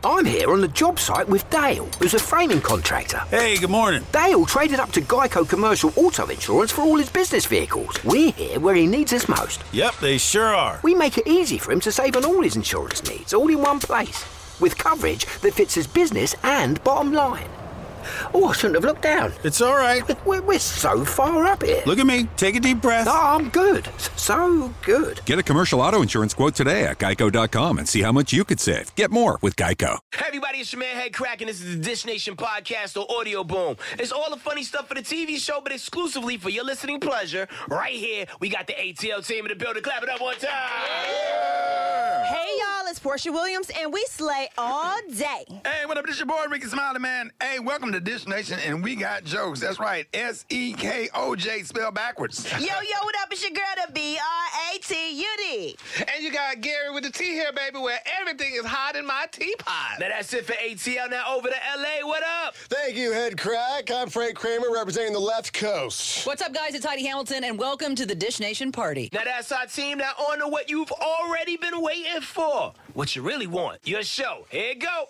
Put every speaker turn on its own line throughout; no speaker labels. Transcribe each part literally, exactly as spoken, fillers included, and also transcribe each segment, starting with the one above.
I'm here on the job site with Dale, who's a framing contractor.
Hey, good morning.
Dale traded up to Geico Commercial Auto Insurance for all his business vehicles. We're here where he needs us most.
Yep, they sure are.
We make it easy for him to save on all his insurance needs, all in one place, with coverage that fits his business and bottom line. Oh, I shouldn't have looked down.
It's all right.
We're, we're so far up here.
Look at me. Take a deep breath.
Oh, I'm good. So good.
Get a commercial auto insurance quote today at geico dot com and see how much you could save. Get more with Geico.
Hey everybody, it's your man Head Crack, and this is the Dish Nation podcast or Audio Boom. It's all the funny stuff for the T V show, but exclusively for your listening pleasure. Right here, we got the A T L team in the building. Clap it up one time.
Yeah. Hey y'all, it's Portia Williams, and we slay all day.
Hey, what up? This your boy Ricky Smiley, man. Hey, welcome to Dish Nation, and we got jokes. That's right, S E K O J spelled backwards.
Yo, yo, what up? It's your girl, the B R A T U D.
And you got Gary with the T here, baby, where everything is hot in my teapot.
Now that's it for A T L. Now over to L A. What up?
Thank you, Head Crack. I'm Frank Kramer, representing the left coast.
What's up, guys? It's Heidi Hamilton, and welcome to the Dish Nation party.
Now that's our team. Now on to what you've already been waiting for. What you really want. Your show. Here you go.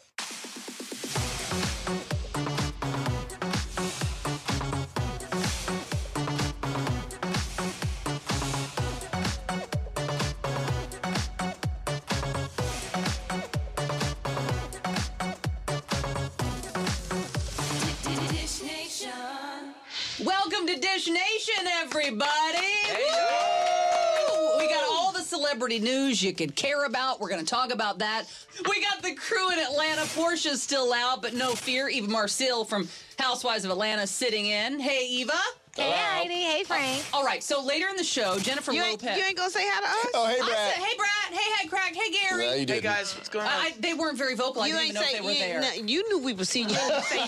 Welcome to Dish Nation, everybody.
Hey,
Woo! We got all the celebrity news you could care about. We're going to talk about that. We got the crew in Atlanta. Portia's still out, but no fear. Eva Marcille from Housewives of Atlanta sitting in. Hey, Eva.
Hey, Heidi. Hey, Frank.
All right, so later in the show, Jennifer
You ain't,
Lopez.
you ain't gonna say hi to us?
Oh, hey,
I
Brad.
said, hey, Brad. Hey, Head Crack. Hey, Gary.
Yeah, you did.
Hey, guys, what's going on?
I, I, they weren't very vocal. I
You
didn't
ain't
even know
say
if they were
you,
there.
ain't- you knew we were seeing you. You say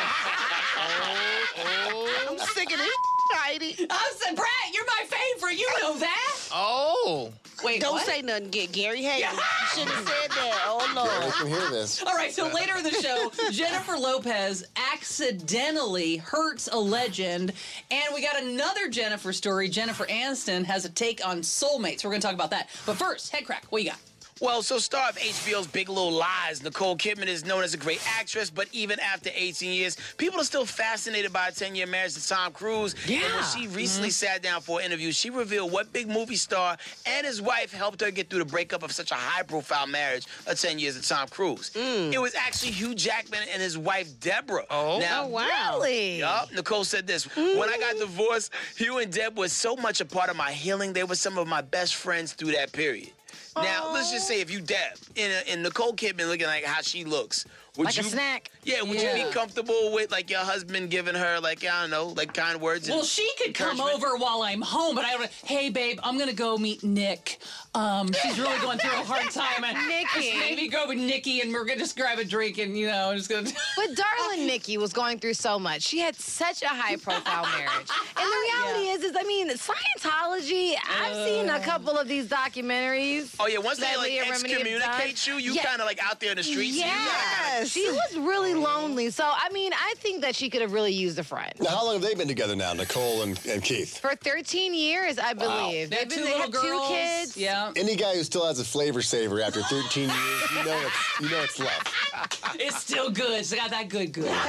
hi. I'm sick of this, Heidi.
I said, Brad, you're my favorite. You know that.
Oh.
Wait,
Don't
what?
say nothing, get Gary. Hey, you shouldn't have said that. Oh
I
Lord.
can hear this.
All right, so later in the show, Jennifer Lopez accidentally hurts a legend, and we got another Jennifer story. Jennifer Aniston has a take on soulmates. We're going to talk about that. But first, Head Crack, what you got?
Well, so star of H B O's Big Little Lies, Nicole Kidman is known as a great actress, but even after eighteen years, people are still fascinated by a ten-year marriage to Tom Cruise.
Yeah.
And when she recently mm-hmm. sat down for an interview, she revealed what big movie star and his wife helped her get through the breakup of such a high-profile marriage of ten years to Tom Cruise. Mm. It was actually Hugh Jackman and his wife, Deborah.
Oh,
now,
oh wow. Really?
Yup. Nicole said this. Mm. When I got divorced, Hugh and Deb was so much a part of my healing. They were some of my best friends through that period. Now,
Aww.
let's just say if you Deb in, a, in Nicole Kidman looking like how she looks, would
Like
you,
a snack.
Yeah, would
Yeah.
you be comfortable with like your husband giving her like I don't know, like kind words? And
Well, she could come
encouragement?
over while I'm home, but I don't. Hey, babe, I'm gonna go meet Nick. Um, she's really going through a hard time. And
Nikki.
Maybe go with Nikki, and we're gonna just grab a drink, and you know, just gonna.
But darling Nikki was going through so much. She had such a high-profile marriage. And the reality
Yeah.
is, is I mean, Scientology, I've seen a couple of these documentaries.
Oh yeah, once they
that
like
Leah Remini has
excommunicate
done.
you, you
Yeah.
kind of like out there in the streets. So you gotta kinda,
Yes. She was really lonely. So, I mean, I think that she could have really used a friend.
Now, how long have they been together now, Nicole and, and Keith?
For thirteen years, I believe.
They have
They've
two
been, they
little
have
girls.
two kids.
Yeah,
Any guy who still has a flavor saver after thirteen years, you know it's, you know it's love.
it's still good. It's got that good, good. All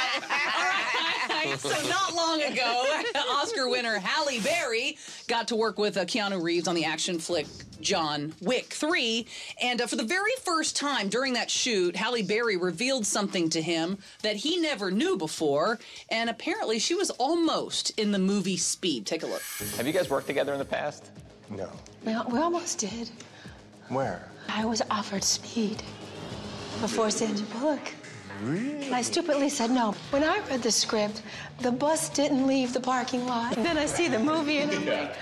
right. So not long ago, Oscar winner Halle Berry got to work with uh, Keanu Reeves on the action flick John Wick three. And uh, for the very first time during that shoot, Halle Berry revealed something to him that he never knew before. And apparently she was almost in the movie Speed. Take a look.
Have you guys worked together in the past?
No.
We, we almost did.
Where?
I was offered Speed before Sandra Bullock.
Really?
And I stupidly said no. When I read the script, the bus didn't leave the parking lot. Then I see the movie and I'm like,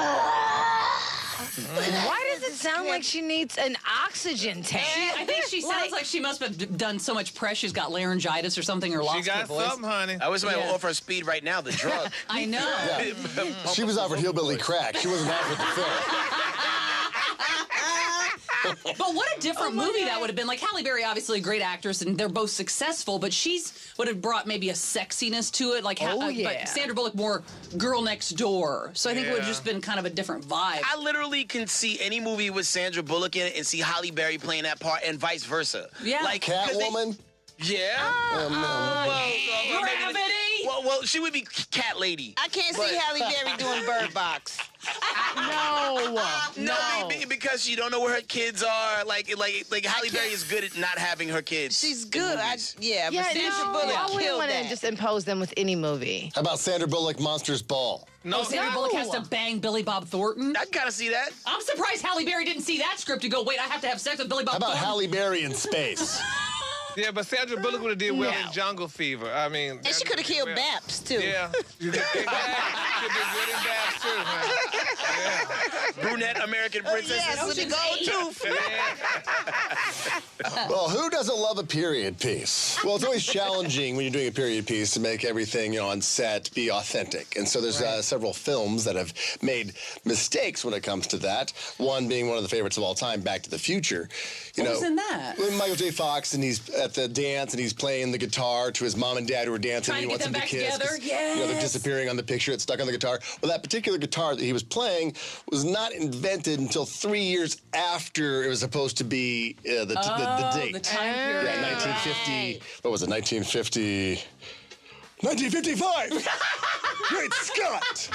ah.
Why does it sound like she needs an oxygen tank?
I think she sounds like she must have d- done so much press. She's got laryngitis or something, or lost
She got
her voice.
something, honey.
I wish somebody
Yeah.
would offer her Speed right now, the drug.
I know.
Yeah. She was offered hillbilly crack. She wasn't offered the film.
But what a different
Oh,
movie
God.
that would have been. Like, Halle Berry, obviously a great actress, and they're both successful, but she's would have brought maybe a sexiness to it. Like,
Oh,
uh,
yeah.
but Sandra Bullock more girl next door. So I think it would have
Yeah.
just been kind of a different vibe.
I literally can see any movie with Sandra Bullock in it and see Halle Berry playing that part and vice versa.
Yeah.
Like 'cause they-
Catwoman?
Yeah.
Oh, man.
Well, well, maybe the-
Gravity!
well, well, she would be Cat Lady.
I can't
But-
see Halle Berry doing Bird Box.
No.
No, be- be- because she don't know where her kids are. Like, like, like Halle Berry is good at not having her kids.
She's
in
good. I,
movies.
yeah,
Yeah,
but Sandra
no,
Bullock
I wouldn't
killed
want to
that.
just impose them with any movie.
How about Sandra Bullock, Monsters Ball?
No,
Oh, Sandra Bullock has to bang Billy Bob Thornton.
I kind of see that.
I'm surprised Halle Berry didn't see that script and go, wait, I have to have sex with Billy Bob
How about
Thornton.
Halle Berry in space?
Yeah, but Sandra Bullock would have did well
No.
in Jungle Fever. I mean,
And she could have killed Baps, too.
Yeah, you could be good in Babs too, man.
Brunette American princess.
Yes, with the gold tooth.
Well, who doesn't love a period piece? Well, it's always challenging when you're doing a period piece to make everything, you know, on set be authentic. And so there's uh, several films that have made mistakes when it comes to that. One being one of the favorites of all time, Back to the Future. You
What
know,
was in that?
when Michael J. Fox, and he's at the dance, and he's playing the guitar to his mom and dad who are dancing.
Trying
and he
to get
wants
them
them to
back
kiss.
together?
'cause, You know, they're
Yes.
disappearing on the picture. It's stuck on the guitar. Well, that particular guitar that he was playing was not invented until three years after it was supposed to be uh, the,
Oh,
the, the date.
the time period.
Yeah, nineteen fifty. What was it? nineteen fifty. nineteen fifty-five. Great Scott!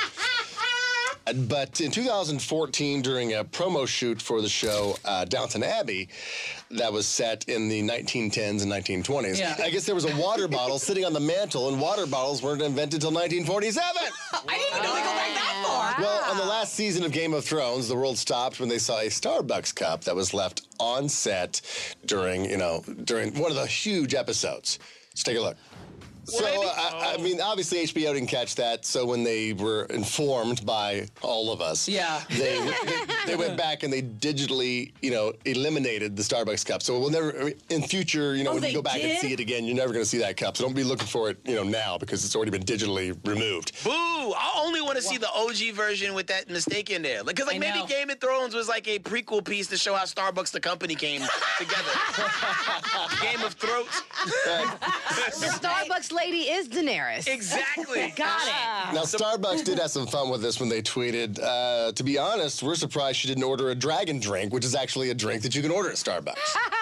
But in two thousand fourteen, during a promo shoot for the show uh, Downton Abbey, that was set in the nineteen tens and nineteen twenties,
Yeah.
I guess there was a water bottle sitting on the mantle, and water bottles weren't invented until nineteen forty-seven.
I didn't even know they go back that far.
Well, on the last season of Game of Thrones, the world stopped when they saw a Starbucks cup that was left on set during, you know, during one of the huge episodes. Let's take a look. So, uh, I, I mean, obviously H B O didn't catch that, so when they were informed by all of us,
Yeah.
they, they, they went back and they digitally, you know, eliminated the Starbucks cup. So we'll never, in future, you know,
Oh,
when you
they
go back and
did?
see it again, you're never going to see that cup. So don't be looking for it, you know, now because it's already been digitally removed.
Boo! I only want to see the O G version with that mistake in there. Because, like,
I
maybe
know.
Game of Thrones was like a prequel piece to show how Starbucks, the company, came together. Game of Throats.
The Starbucks lady is Daenerys.
Exactly.
Got it.
Now, Starbucks did have some fun with this when they tweeted, uh, to be honest, we're surprised she didn't order a dragon drink, which is actually a drink that you can order at Starbucks.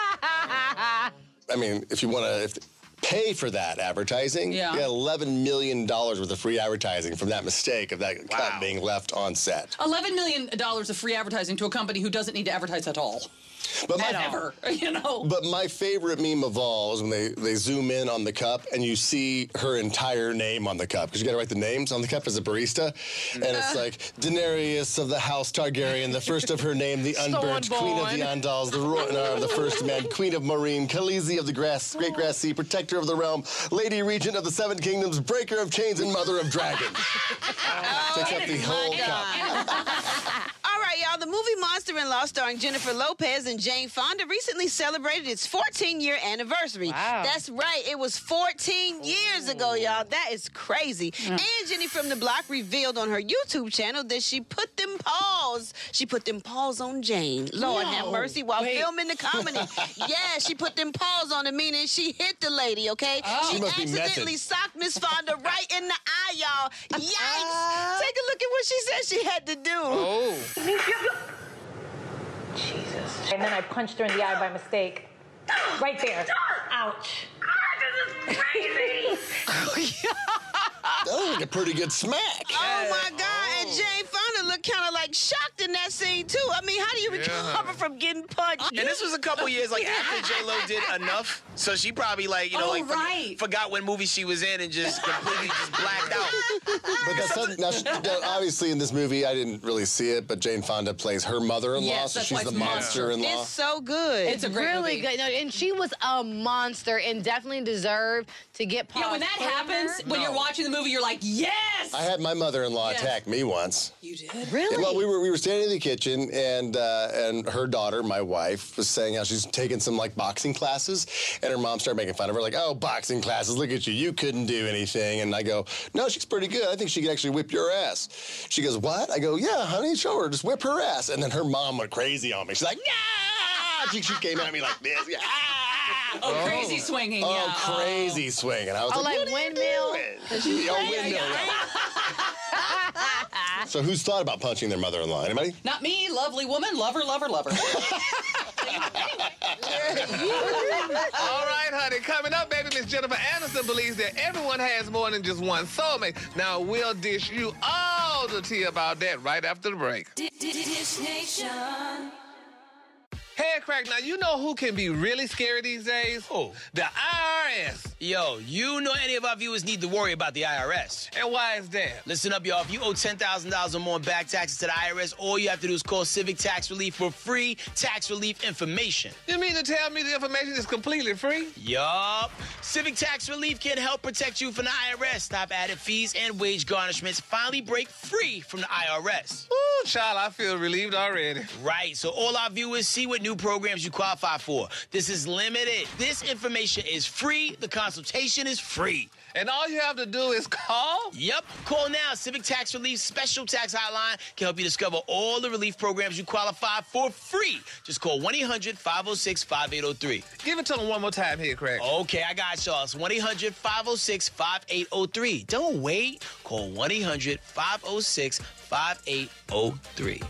I mean, if you want to if pay for that advertising,
Yeah.
you got eleven million dollars worth of free advertising from that mistake of that cup being left on set.
eleven million dollars of free advertising to a company who doesn't need to advertise at all.
But my,
Ever, you know.
But my favorite meme of all is when they, they zoom in on the cup and you see her entire name on the cup. Because you got to write the names on the cup as a barista. And it's like, Daenerys of the House Targaryen, the first of her name, the unburnt, Queen of the Andals, the, ro- no, the first man, Queen of Marine, Khaleesi of the grass, Great Grass Sea, Protector of the Realm, Lady Regent of the Seven Kingdoms, Breaker of Chains, and Mother of Dragons. Takes up the whole cup.
All right, y'all. The movie Monster-in-Law, starring Jennifer Lopez and Jane Fonda, recently celebrated its fourteen-year anniversary.
Wow.
That's right. It was fourteen years ago, y'all. That is crazy. And Jenny from the Block revealed on her YouTube channel that she put them paws. She put them paws on Jane. Lord
No.
have mercy. While
Wait.
filming the comedy. Yeah, she put them paws on her, meaning she hit the lady, okay?
Oh.
She,
She must be
accidentally
method.
socked Miss Fonda right in the eye, y'all. Yikes. Take a look at what she said she had to do.
Oh.
Jesus. And then I punched her in the eye by mistake. Right there. Ouch. This is crazy.
That was like a pretty good smack.
Oh my God! And Jane Fonda looked kind of like shocked in that scene too. I mean, how do you recover from getting punched?
And this was a couple years like after J Lo did Enough, so she probably like you know
Oh,
like for-
right.
forgot what movie she was in and just completely just blacked out.
But that's not, now, she- now, obviously in this movie, I didn't really see it, but Jane Fonda plays her mother-in-law,
Yes,
so
that's
she's
why
the
it's
monster-in-law.
It's so good.
It's a great
Really
movie.
good. No, and she was a monster and definitely deserved to get paws
Yeah, when that
put on
happens,
her.
when you're watching the movie, you're like, yes!
I had my mother-in-law
Yes.
attack me once.
You did?
Really?
Well, we were we were standing in the kitchen, and uh, and her daughter, my wife, was saying how she's taking some like boxing classes, and her mom started making fun of her, like, "Oh, boxing classes! Look at you! You couldn't do anything." And I go, "No, she's pretty good. I think she could actually whip your ass." She goes, "What?" I go, "Yeah, honey, show her. Just whip her ass." And then her mom went crazy on me. She's like, "No!" ah! She, she came at me like this. Yeah. Ah!
Oh, crazy swinging.
Oh,
yeah.
crazy swinging. I was
Oh,
like,
like
what
windmill?
are you doing? Oh, windmill. Yeah. So who's thought about punching their mother-in-law? Anybody?
Not me, lovely woman, lover, lover, lover.
All right, honey. Coming up, baby, Miss Jennifer Aniston believes that everyone has more than just one soulmate. Now, we'll dish you all the tea about that right after the break.
Dish Nation.
Head crack, now you know who can be really scary these days?
Who?
The I R S.
Yo, you know any of our viewers need to worry about the I R S.
And why is that?
Listen up, y'all. If you owe ten thousand dollars or more in back taxes to the I R S, all you have to do is call Civic Tax Relief for free tax relief information.
You mean to tell me the information is completely free?
Yup. Civic Tax Relief can help protect you from the I R S. Stop added fees and wage garnishments. Finally break free from the I R S.
Ooh, child, I feel relieved already.
Right. So all our viewers see what new programs you qualify for. This is limited. This information is free. The consultation is free.
And all you have to do is call?
Yep. Call now. Civic Tax Relief Special Tax Hotline can help you discover all the relief programs you qualify for free. Just call one eight hundred five oh six five eight oh three.
Give it to them one more time here, Craig.
Okay, I got y'all. It's one eight hundred five oh six five eight oh three. Don't wait. Call one eight hundred five oh six five eight oh three.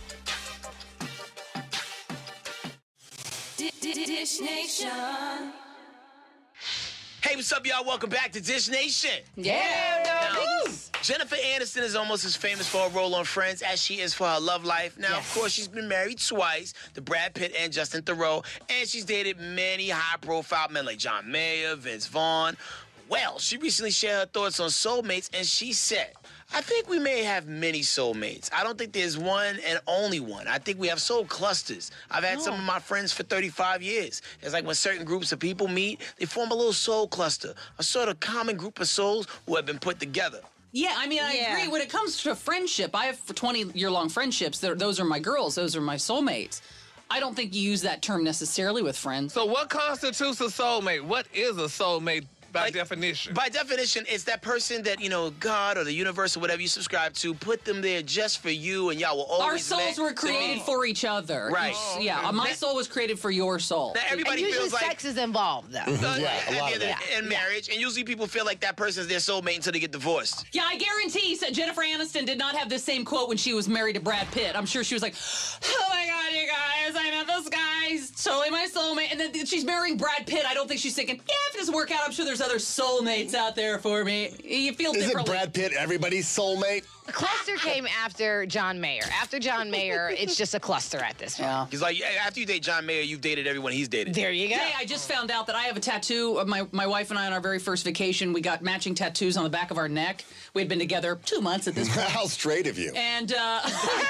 Dish Nation.
Hey, what's up, y'all? Welcome back to Dish Nation.
Yeah.
Now, Jennifer Aniston is almost as famous for her role on Friends as she is for her love life. Now,
Yes.
of course, she's been married twice to Brad Pitt and Justin Theroux, and she's dated many high-profile men like John Mayer, Vince Vaughn. Well, she recently shared her thoughts on soulmates, and she said, I think we may have many soulmates. I don't think there's one and only one. I think we have soul clusters. I've had some of my friends for thirty-five years. It's like when certain groups of people meet, they form a little soul cluster, a sort of common group of souls who have been put together.
Yeah, I mean, I
Yeah.
agree. When it comes to friendship, I have twenty-year-long friendships. They're, those are my girls. Those are my soulmates. I don't think you use that term necessarily with friends.
So what constitutes a soulmate? What is a soulmate by
Like,
definition?
By definition, it's that person that, you know, God or the universe or whatever you subscribe to put them there just for you, and y'all will always
Our souls
meant
were
to
created
meet.
for each other.
Right.
Each-
Oh,
yeah,
okay.
my
That-
soul was created for your soul.
Now, everybody
And usually
feels like
sex is involved, though.
uh,
Yeah, a
at
lot
the
of
end of
that.
the- in marriage, and usually people feel like that person is their soulmate until they get divorced.
Yeah, I guarantee that Jennifer Aniston did not have this same quote when she was married to Brad Pitt. I'm sure she was like, oh my God, you guys, I met this guy. He's totally my soulmate. And then she's marrying Brad Pitt. I don't think she's thinking, yeah, if it doesn't work out, I'm sure there's other soulmates out there for me. You feel
Isn't
differently.
Brad Pitt everybody's soulmate?
Cluster came after John Mayer. After John Mayer, it's just a cluster at this point.
Yeah.
He's like, after you date John Mayer, you've dated everyone he's dated.
There you go.
Today, I just found out that I have a tattoo. Of my, my wife and I, on our very first vacation, we got matching tattoos on the back of our neck. We had been together two months at this point.
How straight of you.
And uh,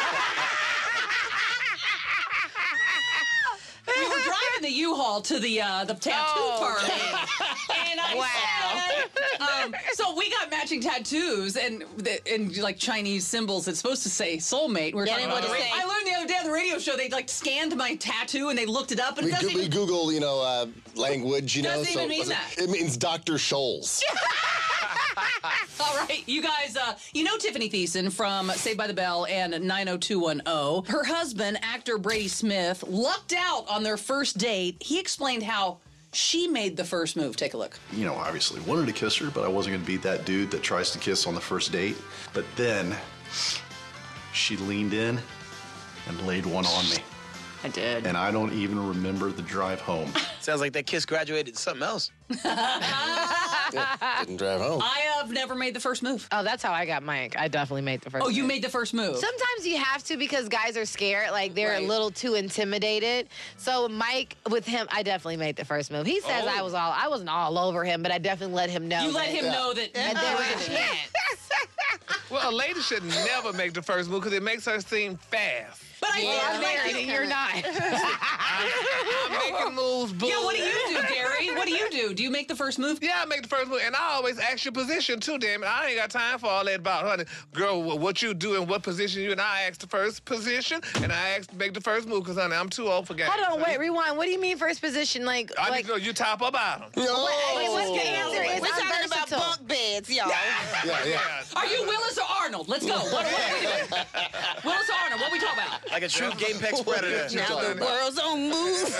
we were driving the U-Haul to the uh, the tattoo
Oh,
parlor, and I
Wow.
said, um, so we got matching tattoos and the, and like Chinese symbols. It's supposed to say soulmate. We're
Yeah,
talking
they
about the
would
ra-
say-
I learned the other day on the radio show they like scanned my tattoo and they looked it up and
We,
it doesn't
go- we
even.
Google, you know, uh, language, you know.
Doesn't even mean
it,
that.
it means Doctor Scholes.
All right, you guys, uh, you know Tiffany Thiessen from Saved by the Bell and nine oh two one oh. Her husband, actor Brady Smith, lucked out on their first date. He explained how she made the first move. Take a look.
You know, obviously wanted to kiss her, but I wasn't going to be that dude that tries to kiss on the first date. But then she leaned in and laid one on me.
I did.
And I don't even remember the drive home.
Sounds like that kiss graduated to something else.
Yeah, didn't drive home.
I have never made the first move.
Oh, that's how I got Mike. I definitely made the first
Oh, you
move.
made the first move.
Sometimes you have to because guys are scared. Like, they're
Right.
a little too intimidated. So Mike, with him, I definitely made the first move. He says
Oh.
I was all, I wasn't all over him, but I definitely let him know.
You let
that-
him know that
that there was a chance.
Well, a lady should never make the first move because it makes her seem fast.
But I
Well,
think
I'm married and you're not.
I'm making moves, boo.
Yeah, what do you do, Gary? What do you you do? Do you make the first move?
Yeah, I make the first move, and I always ask your position too, damn it. I ain't got time for all that about, honey, girl, wh- what you do and what position you, and I ask the first position, and I ask to make the first move, because, honey, I'm too old for games.
Hold on,
honey.
wait, rewind. What do you mean first position? Like,
I
like
just know you top or bottom.
Wait, wait, what's the answer? Is
We're
I'm
talking about
versatile.
bunk beds, y'all.
Yeah, yeah.
Are you Willis or Arnold? Let's go. What, what are we doing? Willis or Arnold? What are we talking about?
Like a true apex predator.
Now the world's on move.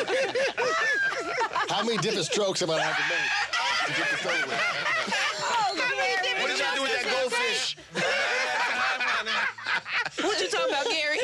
How many different strokes am I going to have to make to get this over with?
What did y'all do with that goldfish?
What you talking about, Gary?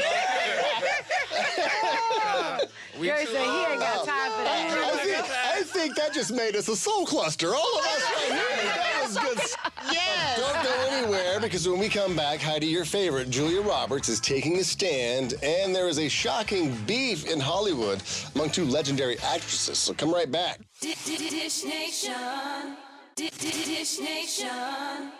Gary said he ain't got time for that.
I think, I think that just made us a soul cluster. All of us right here. That was good.
Yes.
Don't go anywhere, because when we come back, Heidi, your favorite, Julia Roberts, is taking a stand, and there is a shocking beef in Hollywood among two legendary actresses. So come right back.
Dish Nation. Dish Nation.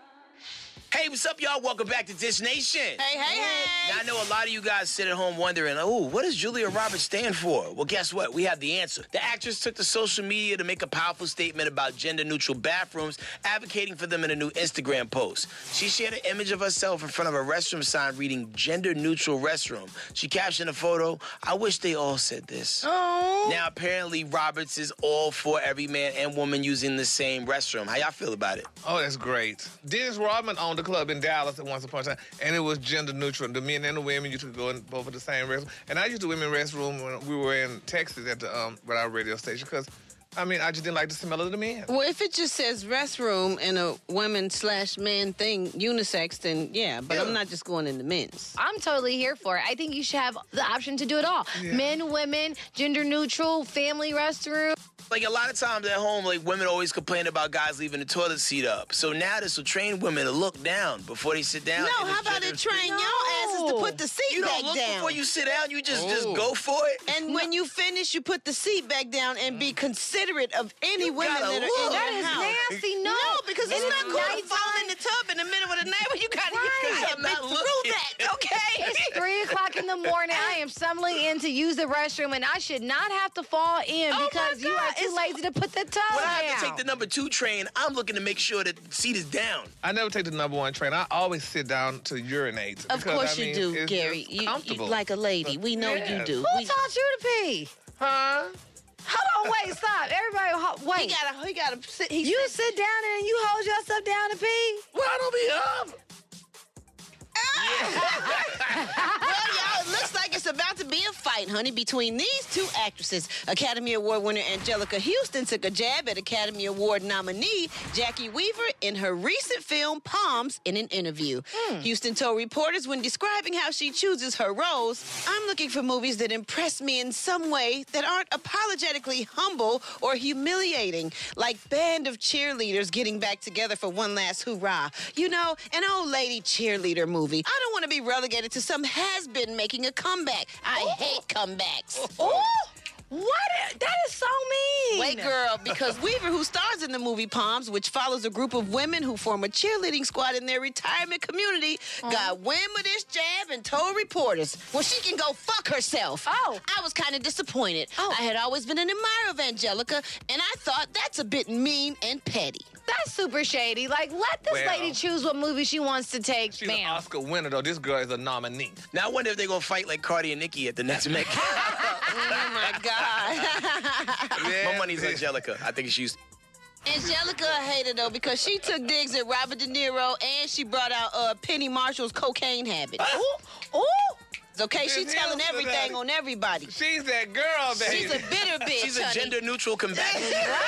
Hey, what's up, y'all? Welcome back to Dish Nation.
Hey, hey, hey.
Now, I know a lot of you guys sit at home wondering, oh, what does Julia Roberts stand for? Well, guess what? We have the answer. The actress took to social media to make a powerful statement about gender-neutral bathrooms, advocating for them in a new Instagram post. She shared an image of herself in front of a restroom sign reading gender-neutral restroom. She captioned a photo, I wish they all said this.
Oh.
Now, apparently, Roberts is all for every man and woman using the same restroom. How y'all feel about it?
Oh, that's great. Dennis Rodman owned a club in Dallas at once upon a time, and it was gender neutral. The men and the women used to go in both of the same restroom. And I used the women's restroom when we were in Texas at the um, at our radio station, because I mean, I just didn't like the smell of the men.
Well, if it just says restroom and a women slash man thing, unisex, then yeah, but
Yeah.
I'm not just going in the men's.
I'm totally here for it. I think you should have the option to do it all.
Yeah.
Men, women, gender neutral, family restroom.
Like, a lot of times at home, like, women always complain about guys leaving the toilet seat up. So now this will train women to look down before they sit down.
No,
and
how
it's
about
gender-
it train
No.
your asses to put the seat
You
back
don't look
down?
before you sit down. You just, just
Oh.
go for it.
And when you finish, you put the seat back down and be considerate of any
You
women
gotta
that are
look.
in
That
your
is
house.
nasty. No,
No, because it's
And
not cool to
nighttime.
fall in the tub in the middle of the night when you gotta
Right.
you gotta
I'm
make
not
through
looking.
that, okay?
It's three o'clock in the morning. I am stumbling in to use the restroom, and I should not have to fall in
Oh my
because you are
God,
too
it's-
lazy to put the tub
When I
down.
have to take the number two train, I'm looking to make sure that the seat is down.
I never take the number one train. I always sit down to urinate.
Of
because,
course
I
you
mean,
do,
it's
Gary.
just
You, you
comfortable.
like a lady. We know you
Yes.
do.
Who
We-
taught you to pee?
Huh?
Hold on, wait, stop. Everybody, ho-
He
wait.
gotta, he gotta sit. He
You sit down and you hold yourself down to pee?
Well, I don't be up.
Well, y'all, it looks like it's about to be a fight, honey, between these two actresses. Academy Award winner Angelica Houston took a jab at Academy Award nominee Jackie Weaver in her recent film Palms in an interview. Houston told reporters when describing how she chooses her roles, I'm looking for movies that impress me in some way that aren't apologetically humble or humiliating, like Band of Cheerleaders getting back together for one last hoorah. You know, an old lady cheerleader movie. I don't want to be relegated to some has-been making a comeback. I hate comebacks.
Oh, what? That is so mean.
Wait, girl, because Weaver, who stars in the movie Palms, which follows a group of women who form a cheerleading squad in their retirement community, got wind of this jab and told reporters, well, she can go fuck herself.
Oh.
I was kind of disappointed.
Oh.
I had always been an admirer of Angelica, and I thought that's a bit mean and petty.
That's super shady. Like, let this
Well.
lady choose what movie she wants to take.
She's an
Bam.
Oscar winner, though. This girl is a nominee.
Now, I wonder if they're going to fight like Cardi and Nicki at the next Met.
Oh, my God.
My money's Angelica. I think she's...
Angelica a hater, though, because she took digs at Robert De Niro and she brought out uh, Penny Marshall's cocaine habit. Ooh, ooh. It's okay, she's
Miss
telling
Houston,
everything
honey.
on everybody.
She's that girl, baby.
She's a bitter bitch,
She's a
honey.
gender-neutral combatant.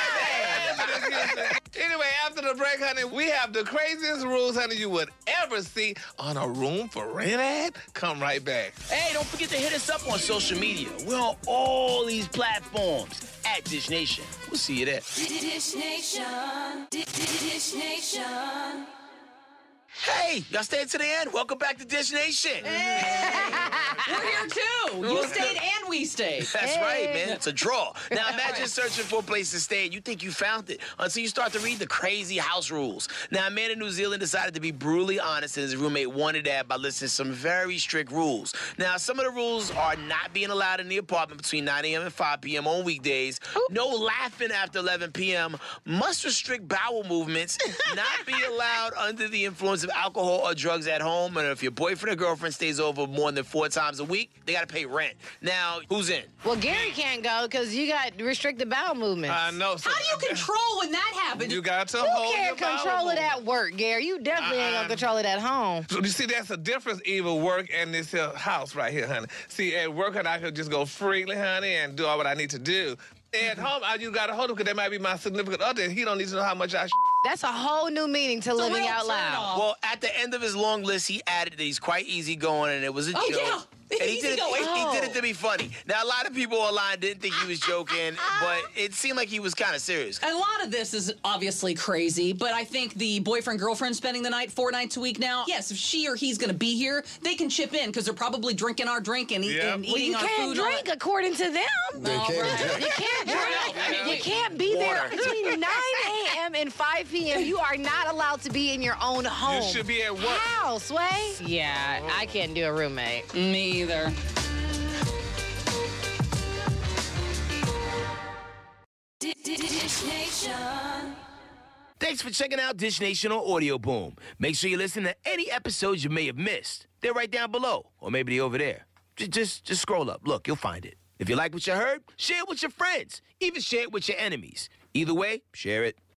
Anyway, after the break, honey, we have the craziest rules, honey, you would ever see on a room for rent ad. Come right back.
Hey, don't forget to hit us up on social media. We're on all these platforms at Dish Nation. We'll see you there.
Dish Nation. Dish Nation.
Hey, y'all stayed to the end. Welcome back to Dish Nation.
We're here too. You stayed and we we stayed.
That's
Hey.
right, man. It's a draw. Now imagine searching for a place to stay and you think you found it until you start to read the crazy house rules. Now, a man in New Zealand decided to be brutally honest and his roommate wanted that by listing some very strict rules. Now, some of the rules are not being allowed in the apartment between nine a.m. and five p.m. on weekdays, no laughing after eleven p.m., must restrict bowel movements, not be allowed under the influence of alcohol or drugs at home, and if your boyfriend or girlfriend stays over more than four times a week, they got to pay rent. Now, who's in?
Well, Gary can't go because you got restricted bowel movements.
I know. So
How do you control when that happens?
You got to
You
hold
can't
your
control
bowel
it at work, Gary. You definitely ain't
Uh-uh.
gonna control it at home.
So you see, that's a difference even work and this here house right here, honey. See, at work, I could just go freely, honey, and do all what I need to do. At home, I just got to hold him because that might be my significant other, and he don't need to know how much I.
That's a whole new meaning to living out loud.
Well, at the end of his long list, he added that he's quite easygoing and it was a
Oh,
joke.
yeah.
And he did, it,
Easygoing.
he, he did
Oh.
it to be funny. Now, a lot of people online didn't think he was joking, but it seemed like he was kind of serious.
A lot of this is obviously crazy, but I think the boyfriend girlfriend spending the night four nights a week now, yes, if she or he's going to be here, they can chip in because they're probably drinking our drink and, eat,
Yeah.
and
Well,
eating
you
our
can't
food. all
drink
that.
according to them.
They
All
can't
right.
drink.
You can't drink. You can't be there
Water.
between nine a.m. and five p.m. You are not allowed to be in your own home.
You should be at work.
How, Sway? Yeah, I can't do a roommate.
Me either.
Dish Nation.
Thanks for checking out Dish Nation on Audio Boom. Make sure you listen to any episodes you may have missed. They're right down below, or maybe they're over there. Just, just, just scroll up. Look, you'll find it. If you like what you heard, share it with your friends. Even share it with your enemies. Either way, share it.